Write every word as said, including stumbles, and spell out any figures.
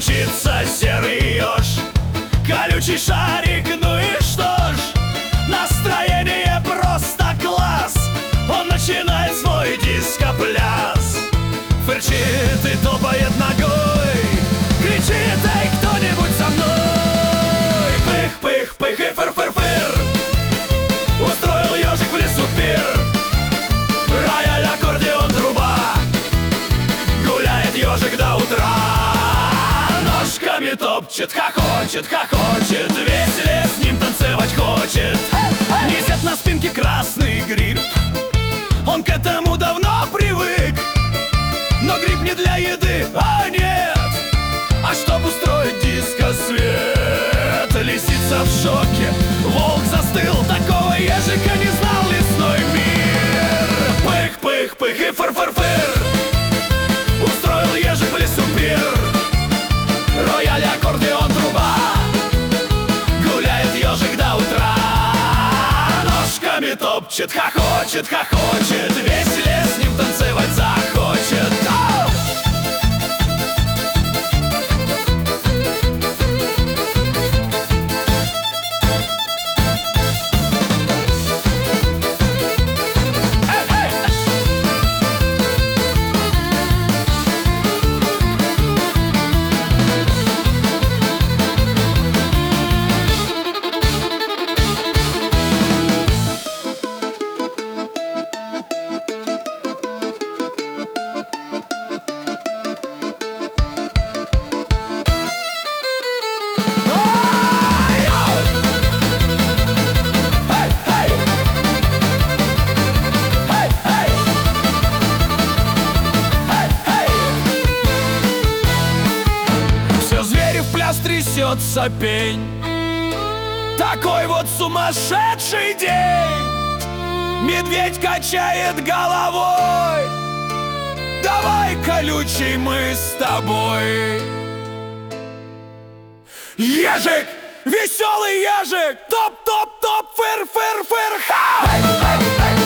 мчится серый еж, колючий шарик, ну и что ж, настроение просто класс. Он начинает свой диско-пляс, фырчит и топает ногой, кричит: эй, кто-нибудь со мной! Пых-пых-пых и фыр-фыр-фыр, устроил ежик в лесу пир. Рояль, аккордеон, труба, гуляет ежик до утра. Ножками топчет, хохочет, хохочет, веселее с ним танцевать хочет. Несет на спинке красный гриб, он к этому давно привык. Но гриб не для еды, а нет, а чтоб устроить диско-свет. Лисица в шоке, волк застыл, такого ежика не знал лесной мир. Пых-пых-пых и фыр-фыр-фыр, устроил ежик в лесу пир. Рояль, аккордеон, труба, гуляет ежик до утра. Ножками топчет, хохочет, хохочет, веселее с ним танцевать захочет. Ау! Трясется пень, такой вот сумасшедший день. Медведь качает головой: давай, колючий, мы с тобой. Ежик, веселый ежик, топ-топ-топ, фыр-фыр-фыр, ха!